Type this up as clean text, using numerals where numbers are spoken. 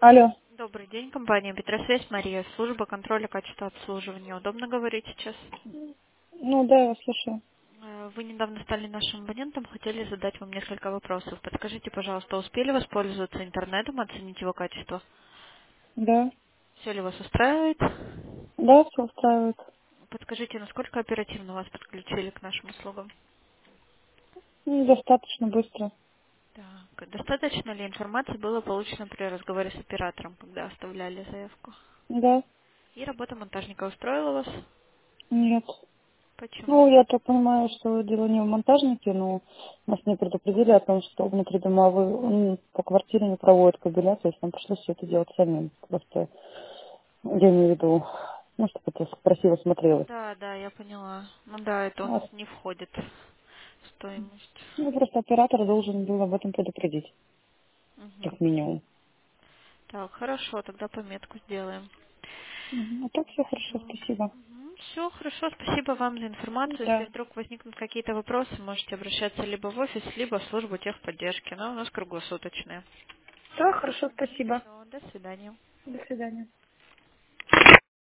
Алло. Добрый день, компания Петросвязь, Мария, служба контроля качества обслуживания. Удобно говорить сейчас? Ну да, я вас слушаю. Вы недавно стали нашим абонентом, хотели задать вам несколько вопросов. Подскажите, пожалуйста, успели воспользоваться интернетом, оценить его качество? Да. Все ли вас устраивает? Да, все устраивает. Подскажите, насколько оперативно вас подключили к нашим услугам? Достаточно быстро. Так, достаточно ли информации было получено при разговоре с оператором, когда оставляли заявку? Да. И работа монтажника устроила вас? Нет. Почему? Ну, я так понимаю, что дело не в монтажнике, но нас не предупредили о том, что внутридомовые по квартире не проводят кабеля, то есть нам пришлось все это делать самим. Просто я имею в виду, ну, чтобы это красиво смотрелось. Да, да, я поняла. Ну да, это у нас А, не входит в стоимость. ну, просто оператор должен был об этом предупредить, Мгм. как минимум. Так, хорошо, тогда пометку сделаем. А так все хорошо, спасибо. Все, хорошо, спасибо вам за информацию. Если Да. вдруг возникнут какие-то вопросы, можете обращаться либо в офис, либо в службу техподдержки. Но у нас круглосуточная. Да, хорошо, спасибо. Все, до свидания. До свидания.